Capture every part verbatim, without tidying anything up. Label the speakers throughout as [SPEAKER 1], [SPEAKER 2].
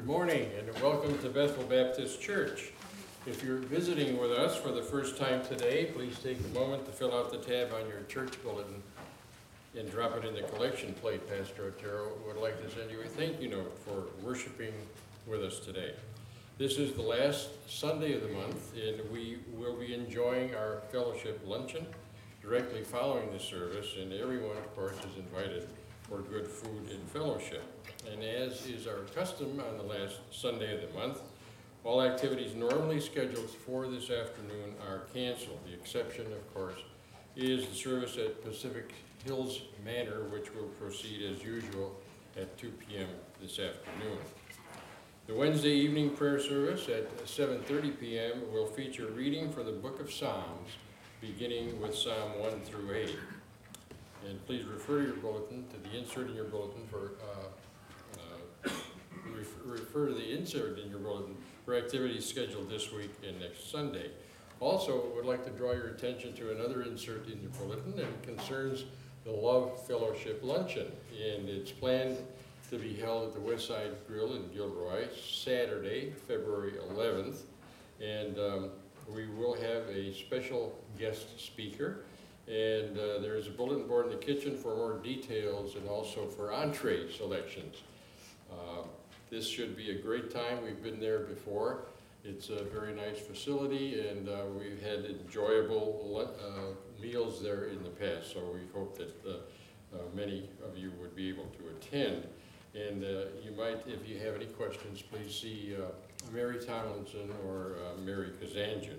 [SPEAKER 1] Good morning and welcome to Bethel Baptist Church. If you're visiting with us for the first time today, please take a moment to fill out the tab on your church bulletin and drop it in the collection plate. Pastor Otero would like to send you a thank you note for worshiping with us today. This is the last Sunday of the month, and we will be enjoying our fellowship luncheon directly following the service, and everyone, of course, is invited for good food and fellowship. And as is our custom on the last Sunday of the month, all activities normally scheduled for this afternoon are canceled. The exception, of course, is the service at Pacific Hills Manor, which will proceed as usual at two p.m. this afternoon. The Wednesday evening prayer service at seven thirty p.m. will feature reading from the book of Psalms, beginning with Psalm one through eight. And please refer your bulletin to the insert in your bulletin for, uh, uh, refer, refer to the insert in your bulletin for activities scheduled this week and next Sunday. Also, I would like to draw your attention to another insert in your bulletin, and it concerns the Love Fellowship Luncheon. And it's planned to be held at the Westside Grill in Gilroy, Saturday, February eleventh. And um, we will have a special guest speaker. And uh, there's a bulletin board in the kitchen for more details and also for entree selections. Uh, this should be a great time. We've been there before. It's a very nice facility, and uh, we've had enjoyable uh, meals there in the past, so we hope that uh, uh, many of you would be able to attend. And uh, you might, if you have any questions, please see uh, Mary Tomlinson or uh, Mary Kazanjian.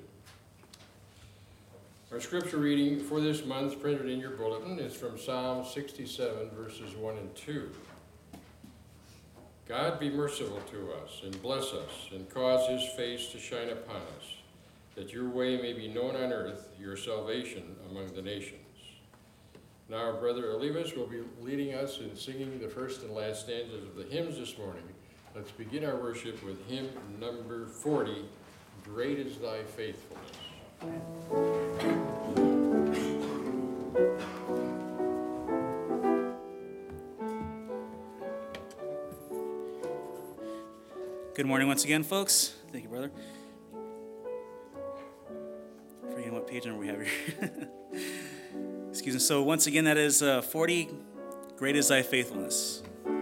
[SPEAKER 1] Our scripture reading for this month, printed in your bulletin, is from Psalm sixty-seven, verses one and two. God be merciful to us, and bless us, and cause his face to shine upon us, that your way may be known on earth, your salvation among the nations. Now our brother Olivas will be leading us in singing the first and last stanzas of the hymns this morning. Let's begin our worship with hymn number forty, Great is Thy Faithfulness.
[SPEAKER 2] Good morning once again, folks. Thank you, brother. Forgetting what page number we have here. Excuse me. So once again, that is uh, forty, Great is Thy Faithfulness.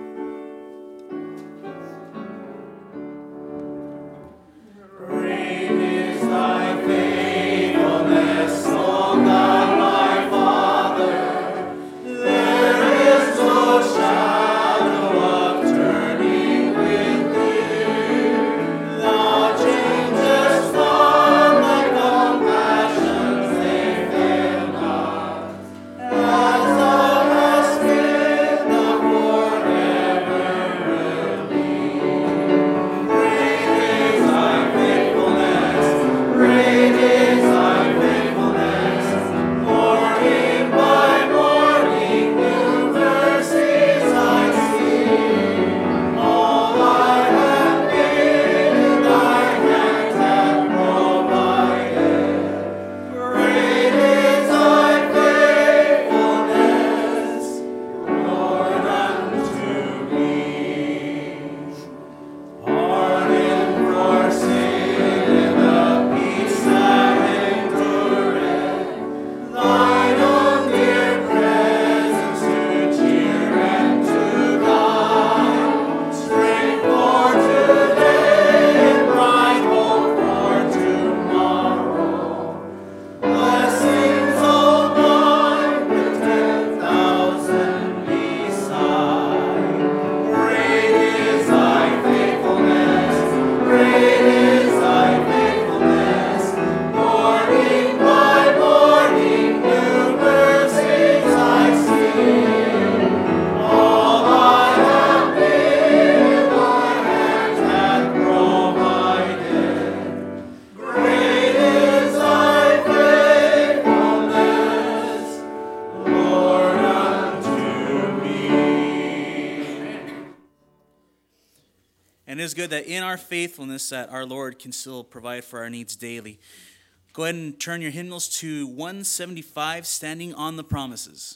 [SPEAKER 2] And it is good that in our faithfulness that our Lord can still provide for our needs daily. Go ahead and turn your hymnals to one seventy-five, Standing on the Promises.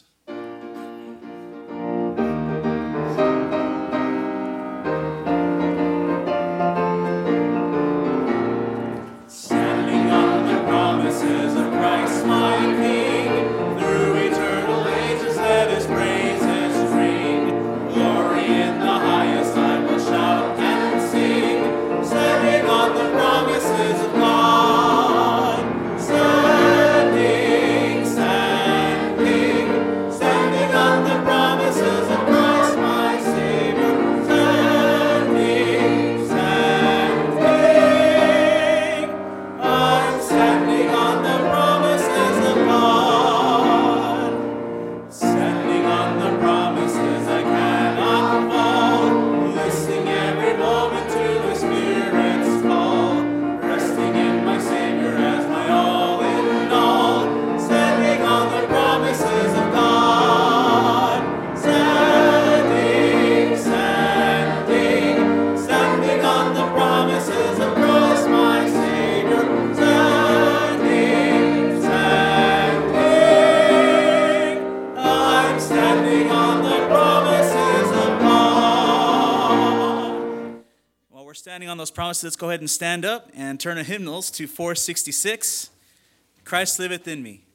[SPEAKER 2] standing on those promises, let's go ahead and stand up and turn our hymnals to four sixty-six. Christ liveth in me.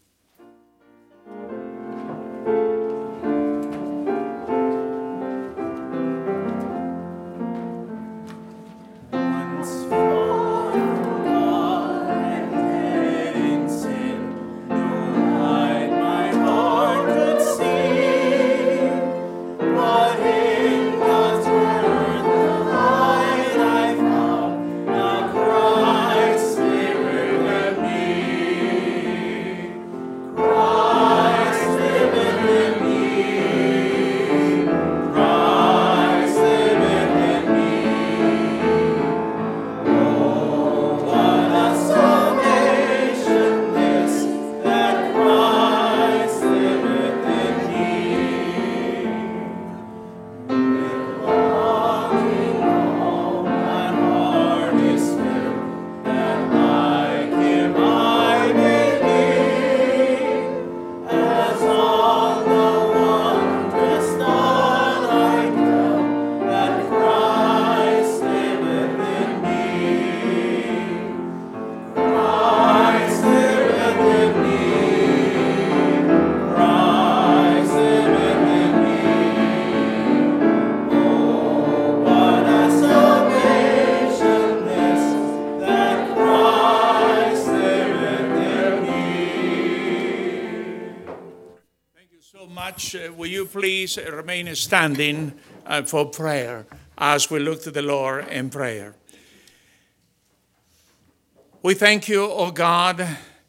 [SPEAKER 3] Will you please remain standing uh, for prayer as we look to the Lord in prayer. We thank you, O God,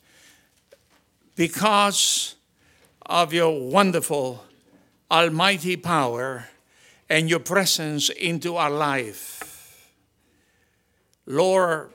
[SPEAKER 3] because of your wonderful, almighty power and your presence into our life. Lord,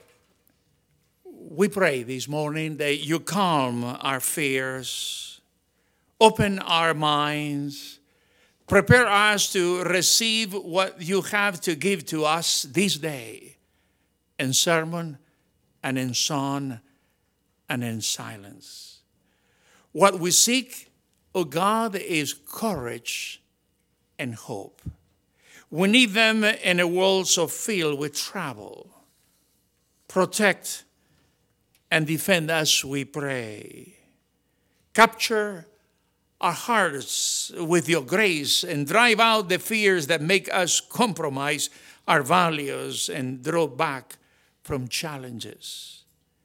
[SPEAKER 3] we pray this morning that you calm our fears, open our minds, prepare us to receive what you have to give to us this day in sermon and in song and in silence. What we seek, O God, is courage and hope. We need them in a world so filled with trouble. Protect and defend us, we pray. Capture our hearts with your grace and drive out the fears that make us compromise our values and draw back from challenges.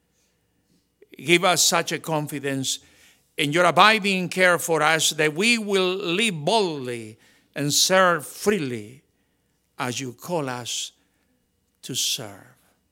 [SPEAKER 3] Give us such a confidence in your abiding care for us that we will live boldly and serve freely as you call us to serve.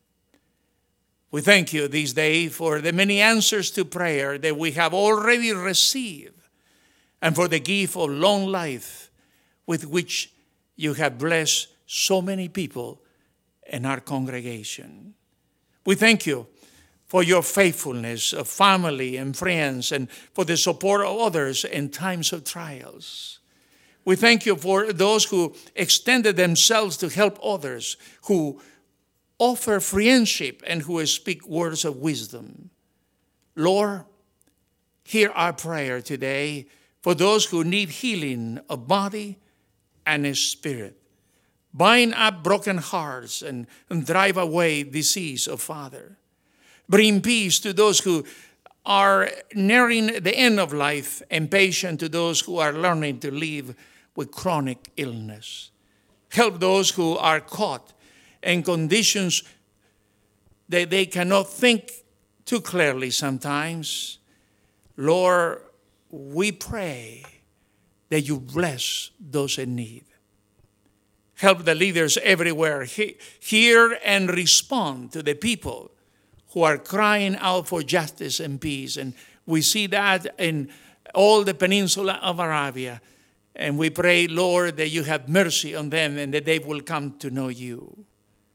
[SPEAKER 3] We thank you this day for the many answers to prayer that we have already received and for the gift of long life with which you have blessed so many people in our congregation. We thank you for your faithfulness of family and friends and for the support of others in times of trials. We thank you for those who extended themselves to help others, who offer friendship and who speak words of wisdom. Lord, hear our prayer today for those who need healing of body and spirit. Bind up broken hearts and, and drive away disease, O Father. Bring peace to those who are nearing the end of life and patience to those who are learning to live with chronic illness. Help those who are caught in conditions that they cannot think too clearly sometimes. Lord, we pray that you bless those in need. Help the leaders everywhere he- hear and respond to the people who are crying out for justice and peace. And we see that in all the peninsula of Arabia. And we pray, Lord, that you have mercy on them and that they will come to know you.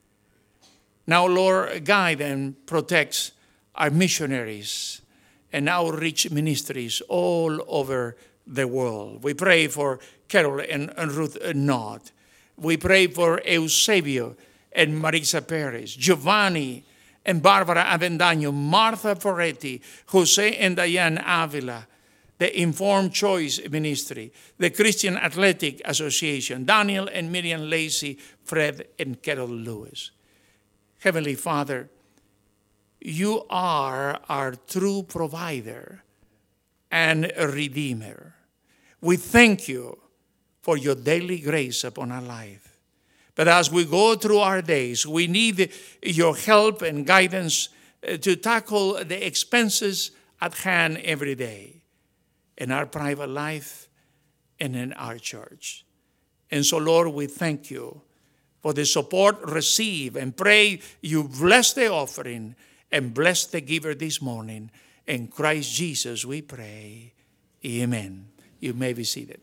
[SPEAKER 3] Now, Lord, guide and protect our missionaries and outreach ministries all over the world. We pray for Carol and, and Ruth Nott. We pray for Eusebio and Marisa Perez, Giovanni and Barbara Avendaño, Martha Ferretti, Jose and Diane Avila, the Informed Choice Ministry, the Christian Athletic Association, Daniel and Miriam Lacey, Fred and Carol Lewis. Heavenly Father, you are our true provider and redeemer. We thank you for your daily grace upon our life. But as we go through our days, we need your help and guidance to tackle the expenses at hand every day in our private life and in our church. And so, Lord, we thank you for the support received and pray you bless the offering and bless the giver this morning. In Christ Jesus we pray. Amen. You may be seated.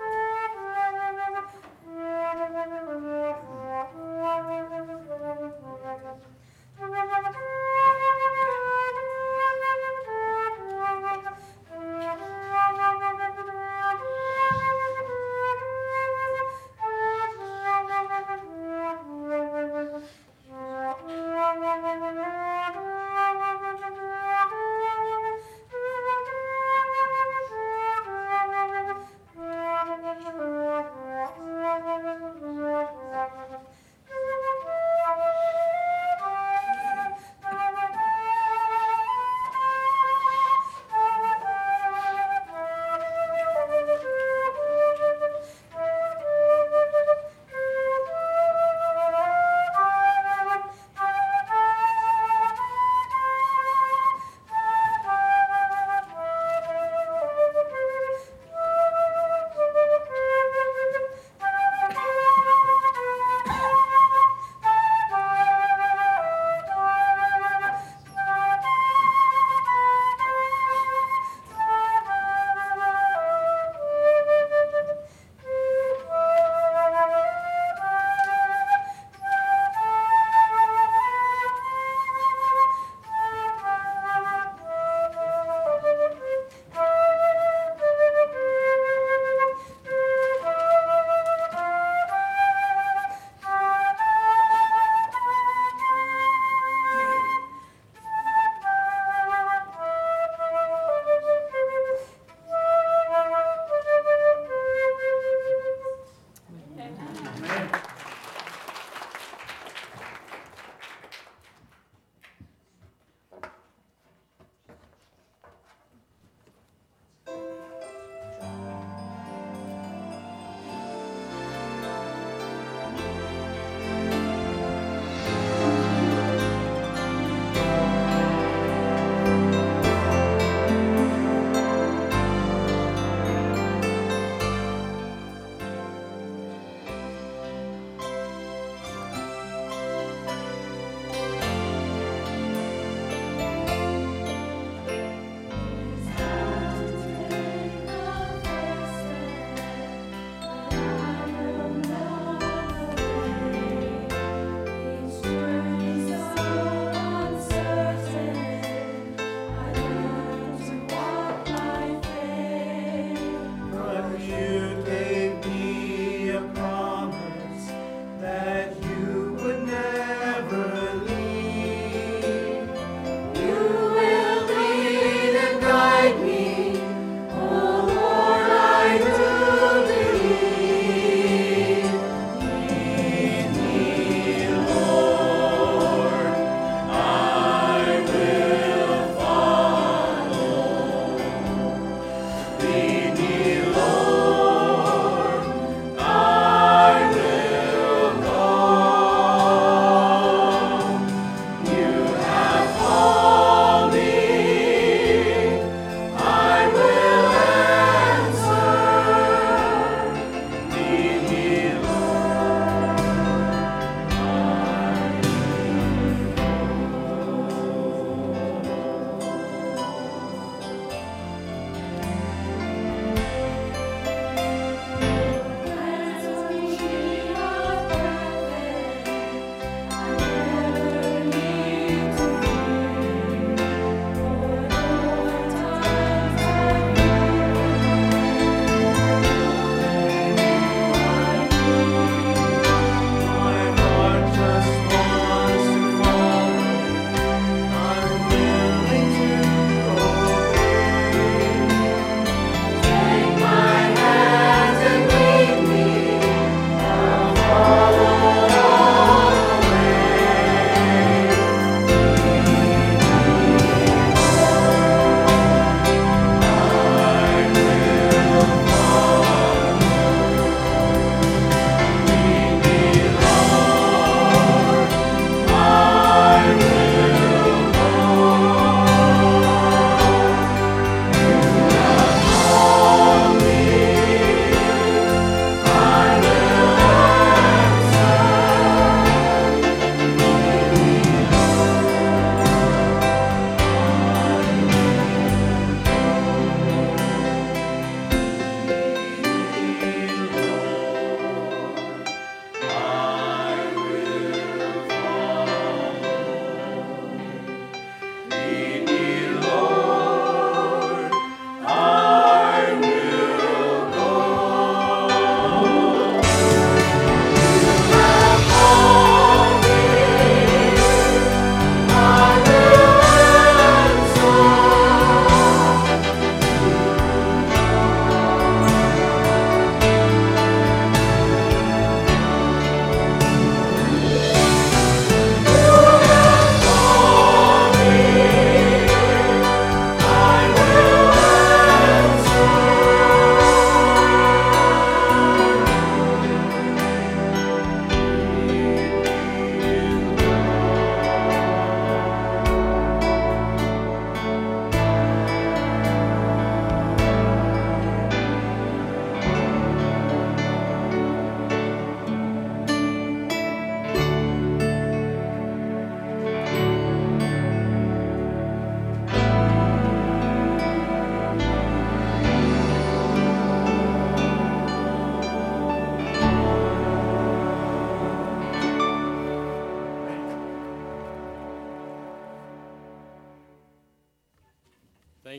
[SPEAKER 4] Thank you.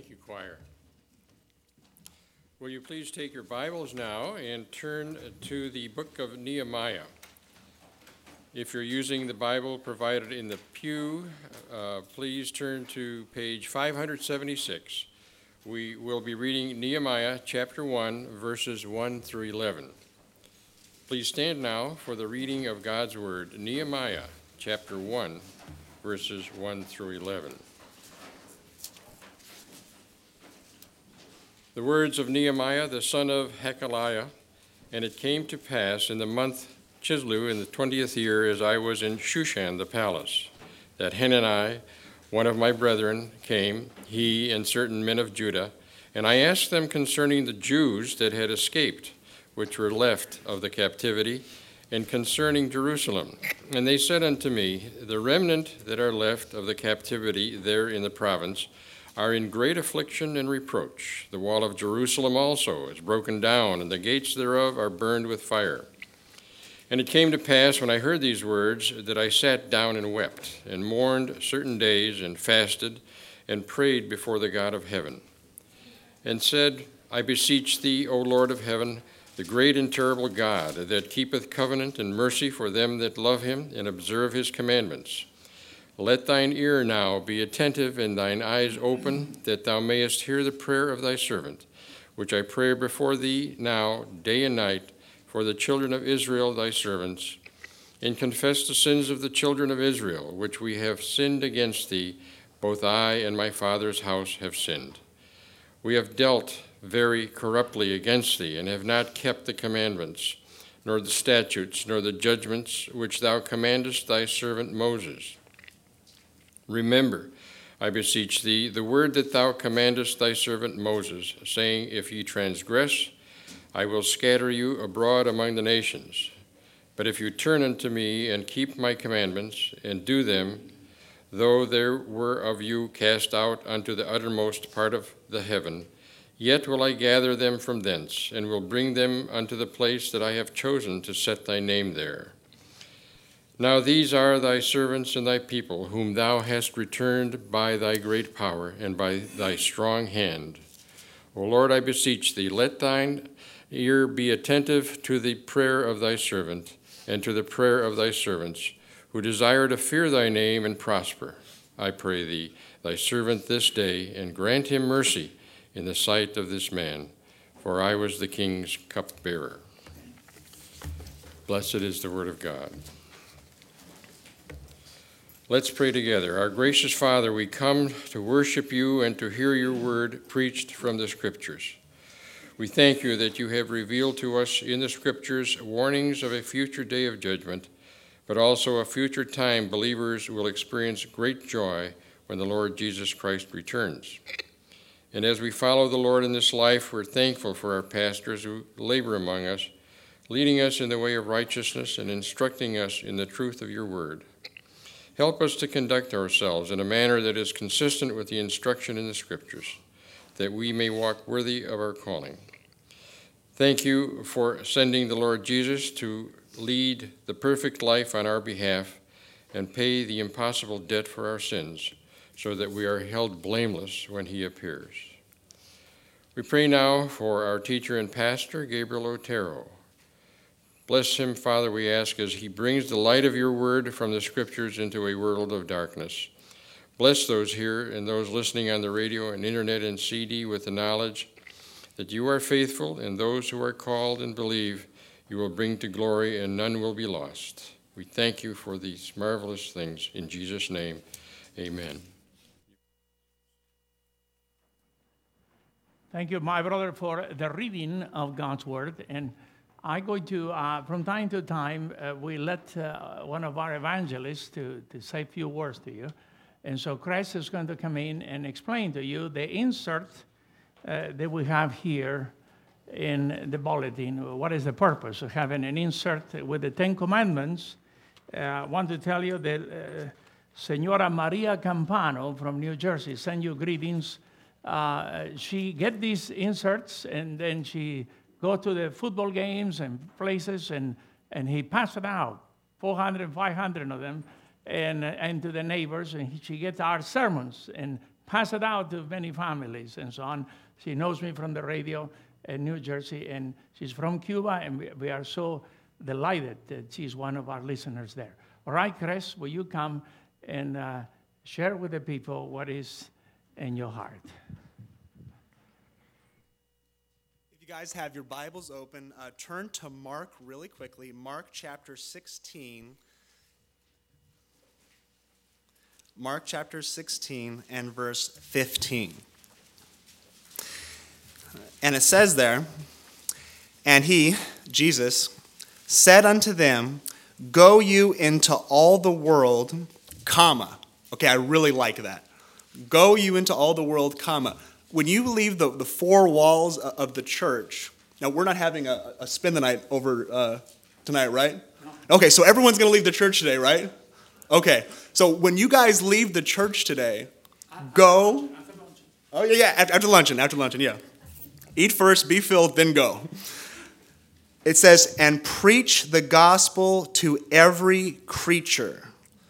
[SPEAKER 1] Thank you, choir. Will you please take your Bibles now and turn to the book of Nehemiah. If you're using the Bible provided in the pew, uh, please turn to page five seventy-six. We will be reading Nehemiah chapter one, verses one through eleven. Please stand now for the reading of God's word, Nehemiah chapter one, verses one through eleven. The words of Nehemiah, the son of Hakaliah. And it came to pass in the month Chislew, in the twentieth year, as I was in Shushan the palace, that Hanani, one of my brethren, came, he and certain men of Judah, and I asked them concerning the Jews that had escaped, which were left of the captivity, and concerning Jerusalem. And they said unto me, the remnant that are left of the captivity there in the province are in great affliction and reproach. The wall of Jerusalem also is broken down, and the gates thereof are burned with fire. And it came to pass, when I heard these words, that I sat down and wept, and mourned certain days, and fasted, and prayed before the God of heaven, and said, I beseech thee, O Lord of heaven, the great and terrible God, that keepeth covenant and mercy for them that love him, and observe his commandments. Let thine ear now be attentive, and thine eyes open, that thou mayest hear the prayer of thy servant, which I pray before thee now, day and night, for the children of Israel thy servants, and confess the sins of the children of Israel, which we have sinned against thee, both I and my father's house have sinned. We have dealt very corruptly against thee, and have not kept the commandments, nor the statutes, nor the judgments which thou commandest thy servant Moses. Remember, I beseech thee, the word that thou commandest thy servant Moses, saying, if ye transgress, I will scatter you abroad among the nations. But if you turn unto me and keep my commandments, and do them, though there were of you cast out unto the uttermost part of the heaven, yet will I gather them from thence, and will bring them unto the place that I have chosen to set thy name there. Now these are thy servants and thy people, whom thou hast returned by thy great power and by thy strong hand. O Lord, I beseech thee, let thine ear be attentive to the prayer of thy servant, and to the prayer of thy servants, who desire to fear thy name and prosper. I pray thee, thy servant this day, and grant him mercy in the sight of this man, for I was the king's cupbearer. Blessed is the word of God. Let's pray together. Our gracious Father, we come to worship you and to hear your word preached from the Scriptures. We thank you that you have revealed to us in the Scriptures warnings of a future day of judgment, but also a future time believers will experience great joy when the Lord Jesus Christ returns. And as we follow the Lord in this life, we're thankful for our pastors who labor among us, leading us in the way of righteousness and instructing us in the truth of your word. Help us to conduct ourselves in a manner that is consistent with the instruction in the Scriptures, that we may walk worthy of our calling. Thank you for sending the Lord Jesus to lead the perfect life on our behalf and pay the impossible debt for our sins, so that we are held blameless when he appears. We pray now for our teacher and pastor, Gabriel Otero. Bless him, Father, we ask, as he brings the light of your word from the Scriptures into a world of darkness. Bless those here and those listening on the radio and internet and C D with the knowledge that you are faithful, and those who are called and believe you will bring to glory, and none will be lost. We thank you for these marvelous things. In Jesus' name, amen.
[SPEAKER 3] Thank you, my brother, for the reading of God's word. And I'm going to, uh, from time to time, uh, we let uh, one of our evangelists to, to say a few words to you. And so Christ is going to come in and explain to you the insert uh, that we have here in the bulletin. What is the purpose of having an insert with the Ten Commandments? Uh, I want to tell you that uh, Senora Maria Campano from New Jersey sent you greetings. Uh, she get these inserts, and then she go to the football games and places, and, and he passed it out, four hundred, five hundred of them, and, and to the neighbors, and she gets our sermons and pass it out to many families and so on. She knows me from the radio in New Jersey, and she's from Cuba, and we, we are so delighted that she's one of our listeners there. All right, Chris, will you come and uh, share with the people what is in your heart?
[SPEAKER 4] If you guys have your Bibles open, uh, turn to Mark really quickly. Mark chapter sixteen. Mark chapter sixteen and verse fifteen. And it says there, and he, Jesus, said unto them, go you into all the world, comma. Okay, I really like that. Go you into all the world, comma. When you leave the, the four walls of the church, now we're not having a, a spin the night over uh, tonight, right? No. Okay, so everyone's going to leave the church today, right? Okay, so when you guys leave the church today, go. After luncheon. Oh, yeah, yeah, after, after luncheon, after luncheon, yeah. Eat first, be filled, then go. It says, and preach the gospel to every creature.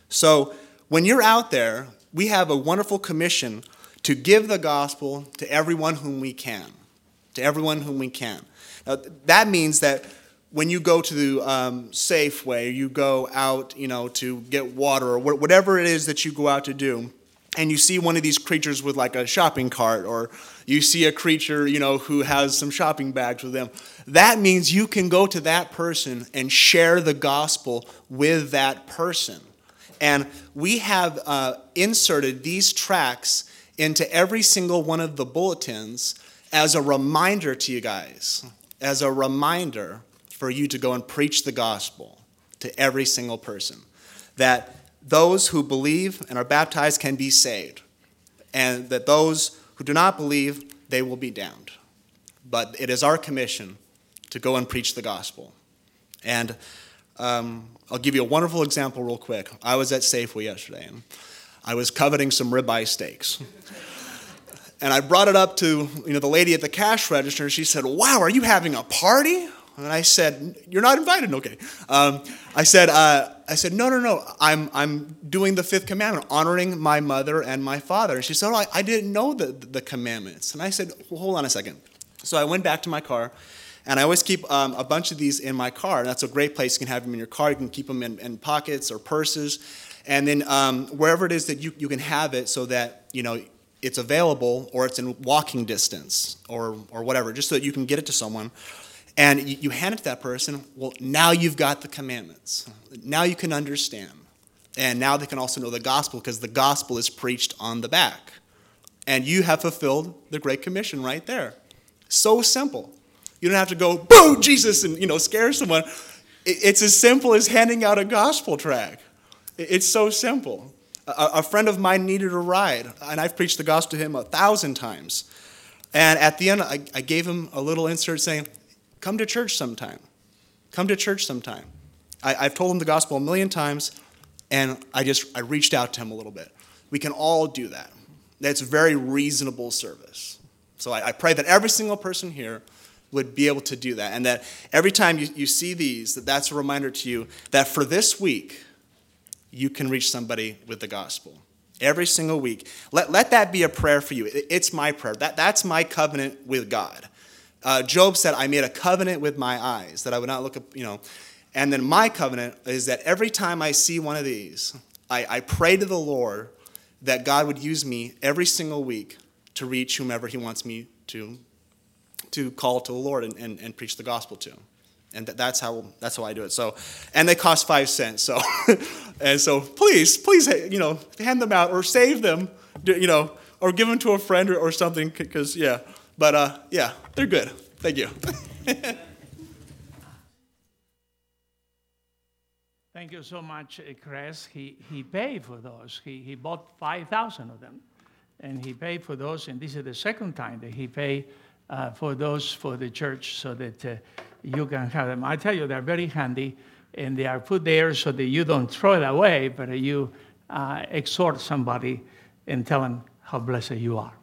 [SPEAKER 4] So when you're out there, we have a wonderful commission to give the gospel to everyone whom we can. To everyone whom we can. Now, that means that when you go to the um, Safeway, you go out, you know, to get water or whatever it is that you go out to do, and you see one of these creatures with like a shopping cart, or you see a creature, you know, who has some shopping bags with them, that means you can go to that person and share the gospel with that person. And we have uh, inserted these tracts into every single one of the bulletins as a reminder to you guys, as a reminder for you to go and preach the gospel to every single person, that those who believe and are baptized can be saved, and that those who do not believe, they will be damned. But it is our commission to go and preach the gospel. And um, I'll give you a wonderful example real quick. I was at Safeway yesterday, and I was coveting some ribeye steaks. And I brought it up to, you know, the lady at the cash register, and she said, wow, are you having a party? And I said, you're not invited? Okay. Um, I said, uh, I said, no, no, no. I'm I'm doing the fifth commandment, honoring my mother and my father. And she said, oh, I, I didn't know the, the commandments. And I said, well, hold on a second. So I went back to my car, and I always keep um, a bunch of these in my car. And that's a great place. You can have them in your car. You can keep them in, in pockets or purses. And then um, wherever it is that you, you can have it so that, you know, it's available, or it's in walking distance, or or whatever, just so that you can get it to someone. And you hand it to that person. Well, now you've got the commandments. Now you can understand. And now they can also know the gospel, because the gospel is preached on the back. And you have fulfilled the Great Commission right there. So simple. You don't have to go, boo, Jesus, and, you know, scare someone. It's as simple as handing out a gospel tract. It's so simple. A, a friend of mine needed a ride, and I've preached the gospel to him a thousand times. And at the end, I, I gave him a little insert saying, come to church sometime. Come to church sometime. I, I've told him the gospel a million times, and I just I reached out to him a little bit. We can all do that. That's very reasonable service. So I, I pray that every single person here would be able to do that, and that every time you, you see these, that that's a reminder to you that for this week, you can reach somebody with the gospel. Every single week. Let, let that be a prayer for you. It, it's my prayer. That, that's my covenant with God. Uh, Job said, I made a covenant with my eyes that I would not look up, you know. And then my covenant is that every time I see one of these, I, I pray to the Lord that God would use me every single week to reach whomever he wants me to to call to the Lord and, and, and preach the gospel to. And that, that's how that's how I do it. So, and they cost five cents. So, and so please, please, you know, hand them out or save them, you know, or give them to a friend or, or something, because, yeah. But, uh, yeah, they're good. Thank you.
[SPEAKER 3] Thank you so much, Chris. He, he paid for those. He, he bought five thousand of them, and he paid for those, and this is the second time that he paid uh, for those for the church so that uh, you can have them. I tell you, they're very handy, and they are put there so that you don't throw it away, but you uh, exhort somebody and tell them how blessed you are.